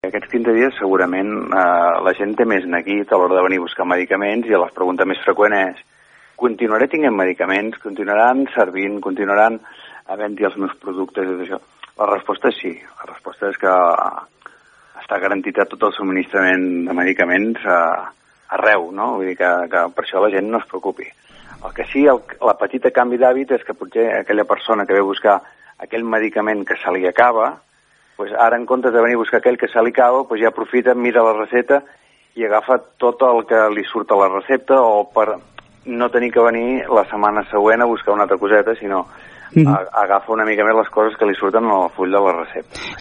Aquests 15 dies segurament la gent té més neguit a l'hora de venir a buscar medicaments i la pregunta més freqüent és: continuaré tinguent medicaments? Continuaran servint? Continuaran havent-hi els meus productes? I això? La resposta és sí. La resposta és que està garantit tot el subministrament de medicaments arreu, no? Vull dir que per això la gent no es preocupi. El que sí, la petita canvi d'hàbit és que potser aquella persona que ve a buscar aquell medicament que se li acaba, doncs ara en comptes de venir a buscar aquell que se li acaba, doncs ja aprofita, mira la recepta i agafa tot el que li surt a la recepta, o per no tenir que venir la setmana següent a buscar una altra coseta, sinó agafa una mica més les coses que li surten al full de la recepta.